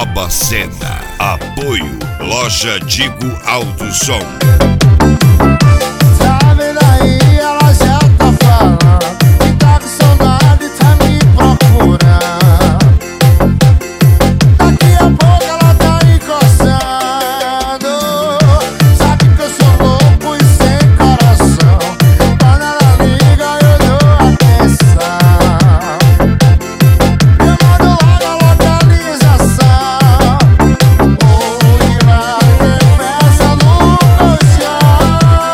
Barbacena. Apoio Loja Digo Alto Som. Sabe daí, ela já tá falando que tá com saudade, tá me procurando. Daqui a pouco ela tá encostando. Sabe que eu sou louco e sem coração. Quando ela liga eu dou atenção. Eu mando logo a localização. Onde vai ter festa no colchão.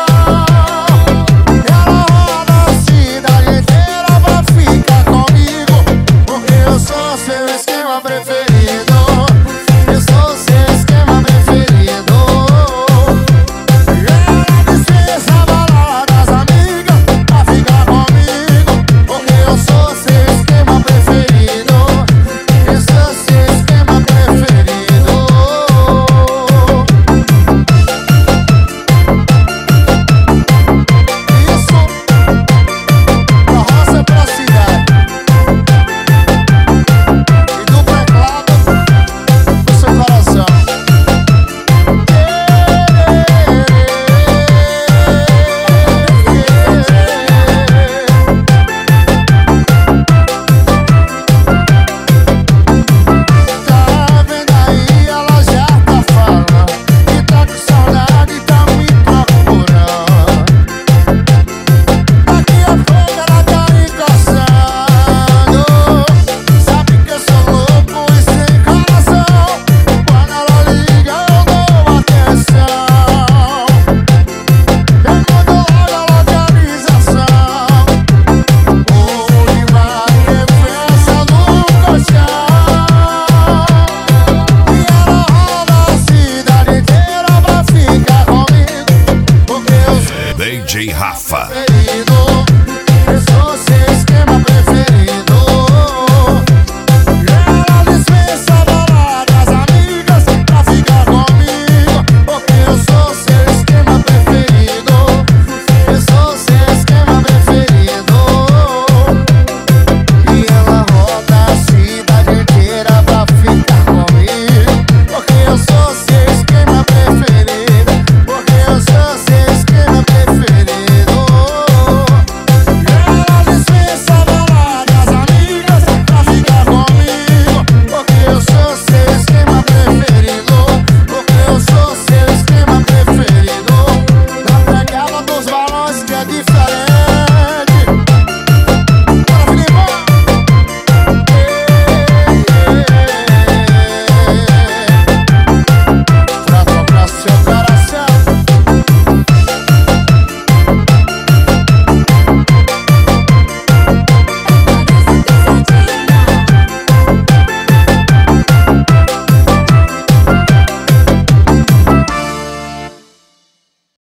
Ela roda a cidade inteira pra ficar comigo, porque eu sou seu esquema preferido. Eu sou seu esquema preferido. Ela dispensa a balada das amigas pra ficar comigo, porque eu sou seu esquema preferido. Eu sou seu esquema preferido. Isso, da roça pra cidade e do teclado do seu coração. Tá vendo aí, ela já tá falando que tá com saudade e tá me procurando. Daqui a pouco ela tá encostando. Sabe que eu sou louco e sem coração. Quando ela liga eu dou atenção. Eu mando logo a localização. Onde vai ter festa no colchão. E ela roda a cidade inteira pra ficar comigo, porque eu sou DJ Rafa. preferido.